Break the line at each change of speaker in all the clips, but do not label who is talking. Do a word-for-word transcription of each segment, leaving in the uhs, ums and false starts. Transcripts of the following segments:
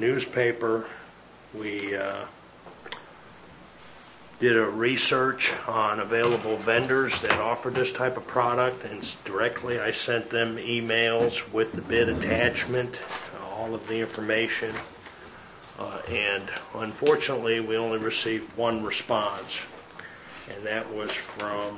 newspaper. We uh, did a research on available vendors that offer this type of product, and directly I sent them emails with the bid attachment, all of the information, uh, and unfortunately we only received one response, and that was from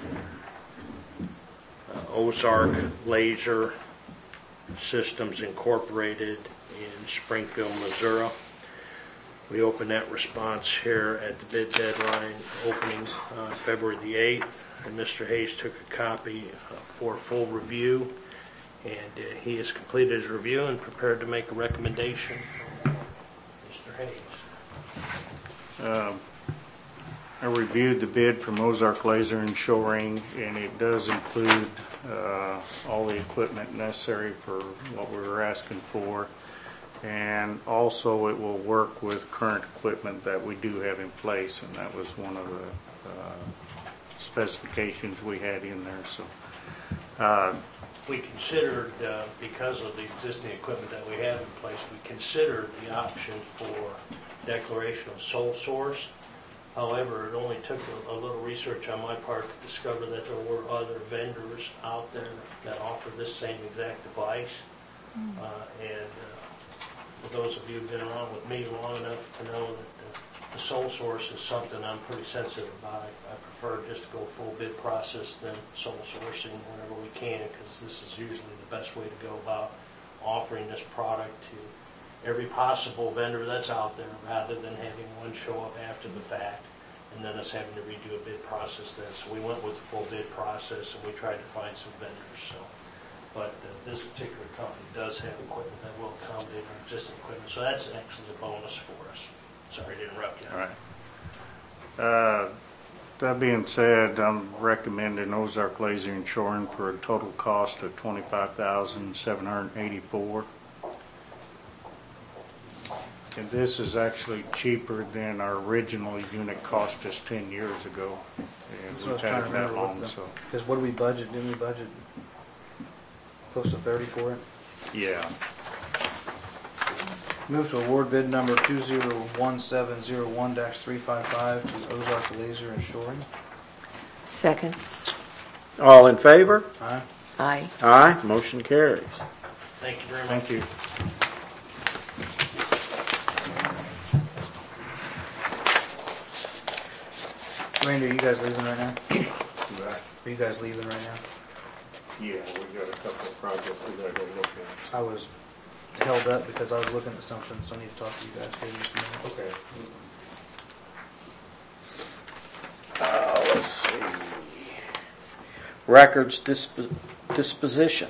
uh, Ozark Laser Systems Incorporated in Springfield, Missouri. We opened that response here at the bid deadline opening on uh, February the eighth, and Mister Hayes took a copy uh, for full review, and uh, he has completed his review and prepared to make a recommendation. Mister Hayes.
Um, I reviewed the bid from Ozark Laser and Shoring, and it does include uh, all the equipment necessary for what we were asking for. And also it will work with current equipment that we do have in place, and that was one of the uh, specifications we had in there. So uh,
we considered, uh, because of the existing equipment that we have in place, we considered the option for declaration of sole source. However, it only took a, a little research on my part to discover that there were other vendors out there that offer this same exact device. Mm. Uh, and uh, For those of you who've been around with me long enough to know that the, the sole source is something I'm pretty sensitive about. I prefer just to go full bid process than sole sourcing whenever we can, because this is usually the best way to go about offering this product to every possible vendor that's out there, rather than having one show up after the fact and then us having to redo a bid process then. So we went with the full bid process, and we tried to find some vendors. So. But uh, this particular company does have equipment that will accommodate our existing equipment, so that's actually a bonus for us. Sorry to interrupt you.
All right. Uh, that being said, I'm recommending Ozark Laser and Shoring for a total cost of twenty-five thousand seven hundred eighty-four dollars. And this is actually cheaper than our original unit cost us ten years ago. And
That's
we've had it that long. So.
Because what did we budget? Didn't we budget close to thirty for it?
Yeah.
Move to award bid number two zero one seven zero one dash three five five to Ozark Laser and Shoring.
Second.
All in favor?
Aye.
Aye.
Aye. Motion carries.
Thank you very much.
Thank you.
Randy, are you guys leaving right now? Are you guys leaving right now?
Yeah, we got a couple of projects we got to go look at.
I was held up because I was looking at something, so I need to talk to you guys here just a minute.
Okay.
Uh, let's see. Records disp- disposition.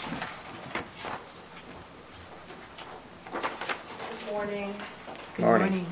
Good morning.
Good
Morning.
morning.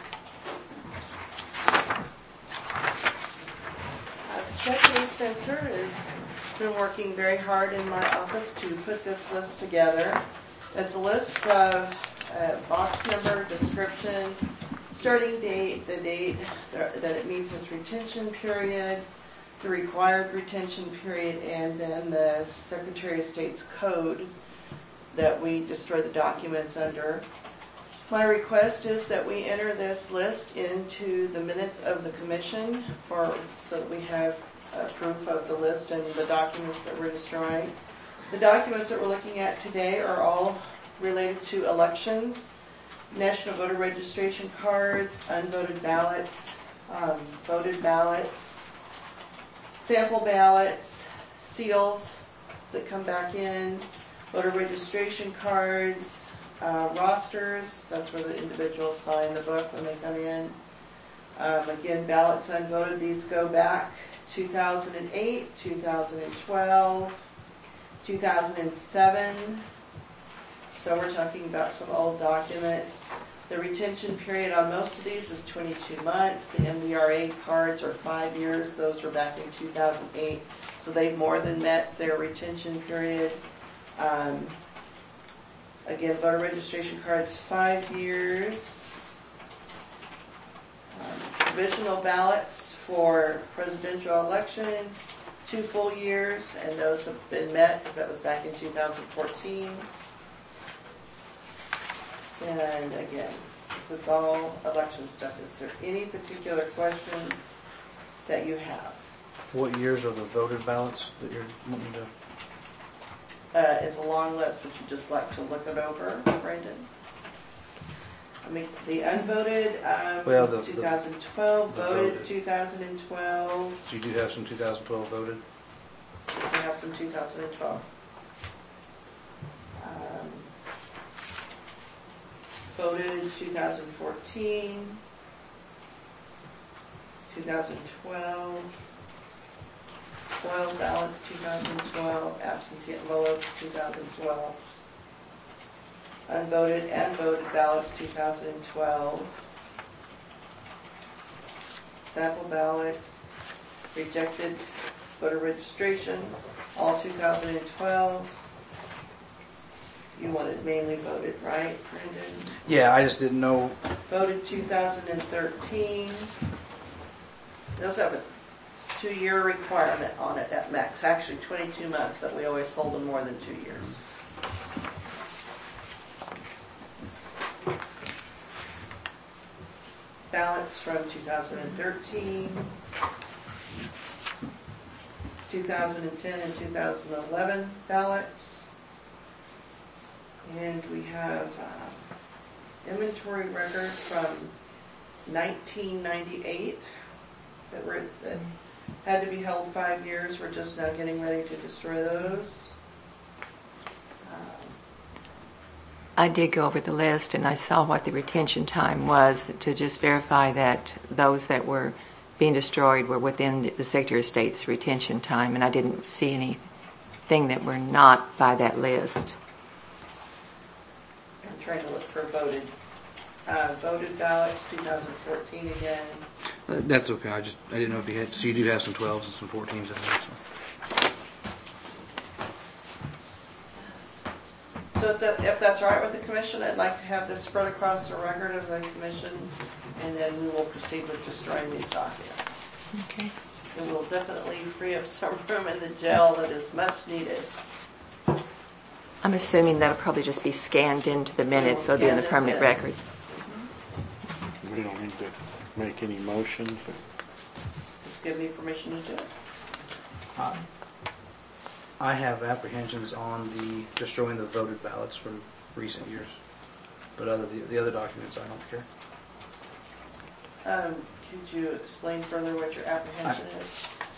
Uh, Stephanie Spencer has been working very hard in my office to put this list together. It's a list of uh, box number, description, starting date, the date that it meets its retention period, the required retention period, and then the Secretary of State's code that we destroy the documents under. My request is that we enter this list into the minutes of the commission for so that we have uh, proof of the list and the documents that we're destroying. The documents that we're looking at today are all related to elections, national voter registration cards, unvoted ballots, um, voted ballots, sample ballots, seals that come back in, voter registration cards, uh, rosters, that's where the individuals sign the book when they come in. Um, again, ballots unvoted, these go back two thousand eight, two thousand twelve, two thousand seven. So we're talking about some old documents. The retention period on most of these is twenty-two months. The M V R A cards are five years. Those were back in two thousand eight. So they've more than met their retention period. Um, again, voter registration cards, five years. Um, provisional ballots for presidential elections, two full years, and those have been met because that was back in two thousand fourteen. And again, this is all election stuff. Is there any particular questions that you have?
What years are the voted ballots that you're wanting to?
Uh, it's a long list. Would you just like to look it over, Brendan? I mean, the unvoted, um,
Well, the- the-
twenty twelve,
the
voted
voted.
twenty twelve.
So you do have some two thousand twelve voted?
We have some two thousand twelve. Um, voted two thousand fourteen, two thousand twelve, spoiled ballots two thousand twelve, absentee envelopes two thousand twelve, unvoted and voted ballots two thousand twelve, sample ballots, rejected voter registration, all two thousand twelve. You wanted mainly voted, right, Brendan?
Yeah, I just didn't know.
Voted two thousand thirteen. Those have a two-year requirement on it at max, actually twenty-two months, but we always hold them more than two years. Ballots from two thousand thirteen, two thousand ten and two thousand eleven ballots. And we have uh, inventory records from nineteen ninety-eight that were, that had to be held five years. We're just now getting ready to destroy those. Um,
I did go over the list and I saw what the retention time was to just verify that those that were being destroyed were within the Secretary of State's retention time, and I didn't see anything that were not by that list.
I'm trying to look for voted, uh, voted ballots, two thousand fourteen again.
Uh, That's okay. I just I didn't know if you had. So you do have some twelves and some fourteens in there. So.
So it's a, if that's all right with the commission, I'd like to have this spread across the record of the commission, and then we will proceed with destroying these documents.
Okay.
It will definitely free up some room in the jail that is much needed.
I'm assuming that'll probably just be scanned into the minutes, so it'll be in the
Scan this
permanent
in.
record.
We don't need to make any motions.
Just give me permission to do it.
Uh, I have apprehensions on the destroying the voted ballots from recent years, but other the, the other documents, I don't care.
Um, could you explain further what your apprehension is?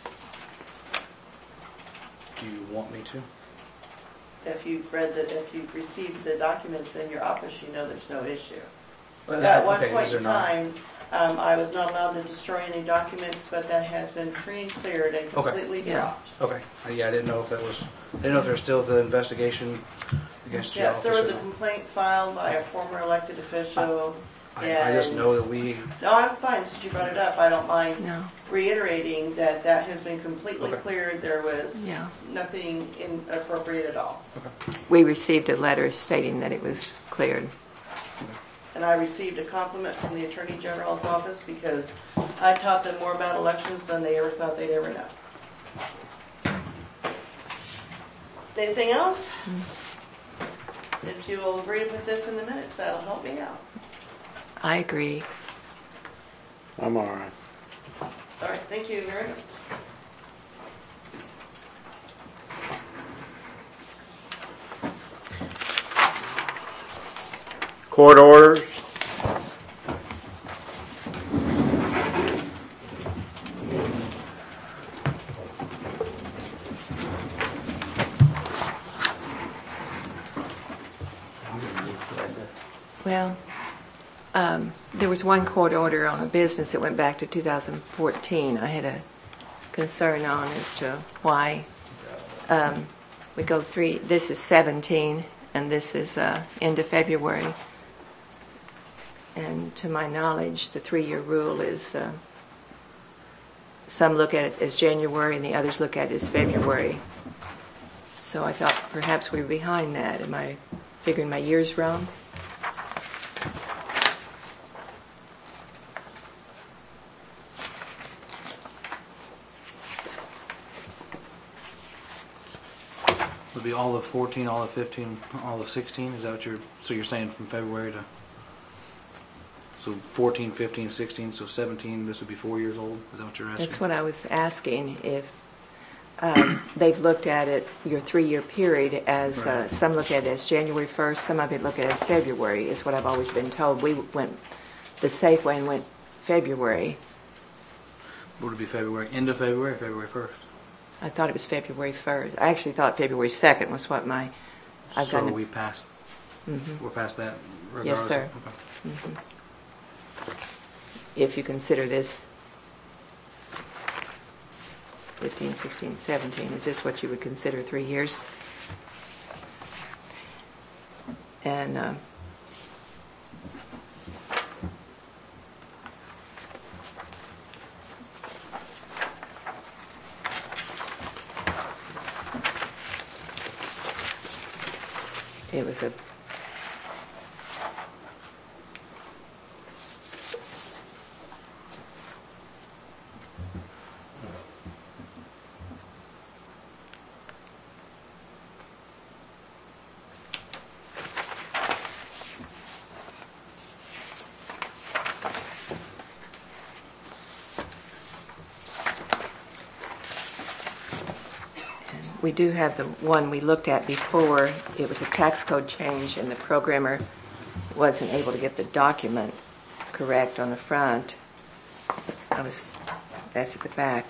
Do you want me to?
If you've read that, if you've received the documents in your office, you know there's no issue.
Well,
At one
okay,
point
is there
in
not?
time, um, I was not allowed to destroy any documents, but that has been free and cleared and
Okay.
completely
Yeah.
dropped.
Okay. Uh, yeah, I didn't know if that was. I didn't know if there's still the investigation against your
Yes,
office
there was
or
a
not.
complaint filed by a former elected official.
I, I just
and-
know that we.
No, I'm fine, since you brought it up, I don't mind
No.
reiterating that that has been completely
Okay.
cleared. There was
Yeah.
nothing inappropriate at all.
We received a letter stating that it was cleared.
And I received a compliment from the Attorney General's office because I taught them more about elections than they ever thought they'd ever know. Anything else? If you will agree to put this in the minutes, that'll help me out.
I agree.
I'm all right.
All right, thank you very much.
Court orders.
Well, um, there was one court order on a business that went back to two thousand fourteen. I had a concern on as to why um, we go three. This is seventeen, and this is uh, end of February. And to my knowledge, the three-year rule is uh, some look at it as January and the others look at it as February. So I thought perhaps we were behind that. Am I figuring my years wrong?
It'll be all of fourteen, all of fifteen, all of sixteen. Is that what you're? So you're saying from February to? So fourteen, fifteen, sixteen. So seventeen. This would be four years old. Is that what you're asking?
That's what I was asking, if um, they've looked at it, your three-year period, as uh,
Right.
some look at it as January first, some of it look at it as February, is what I've always been told. We went the safe way and went February.
Would it be February? End of February, or February first.
I thought it was February first. I actually thought February second was what my, I've
So
done.
we passed.
Mhm.
We're past that.
Yes,
Regardless.
sir.
Okay.
If you consider this fifteen, sixteen, seventeen, is this what you would consider three years? And uh, it was a We do have the one we looked at before. It was a tax code change, and the programmer wasn't able to get the document correct on the front. I was, that's at the back.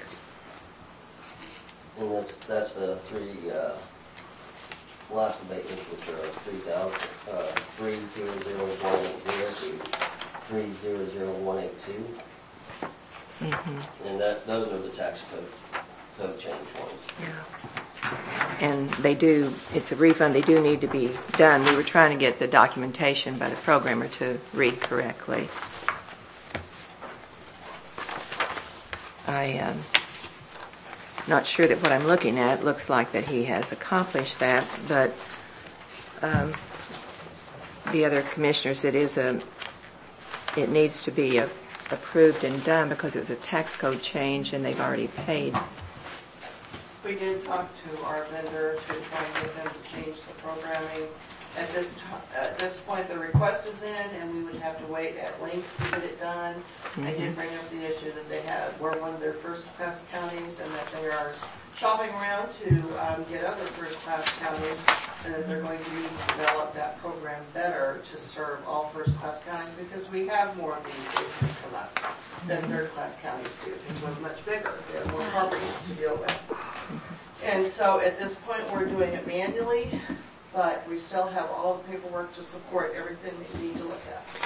And that's, that's the three, uh, last abatements, which are three thousand, uh, three zero zero one eight zero to three zero zero one eight two.
Mm-hmm.
And that, those are the tax code, code change ones.
Yeah. And they do, it's a refund, they do need to be done. We were trying to get the documentation by the programmer to read correctly. I am not sure that what I'm looking at looks like that he has accomplished that, but um, the other commissioners, it is a, it needs to be a, approved and done because it was a tax code change and they've already paid.
We did talk to our vendor to try and get them to change the programming. At this ti- at this point, the request is in, and we would have to wait at length to get it done. I did bring up the issue that they had, we're one of their first-class counties, and that they are shopping around to um, get other first-class counties, and that they're going to need to develop that program better to serve all first-class counties, because we have more of these issues come up than third-class counties do, because we're much bigger. They have more properties to deal with. And so at this point, we're doing it manually, but we still have all the paperwork to support everything that you need to look at.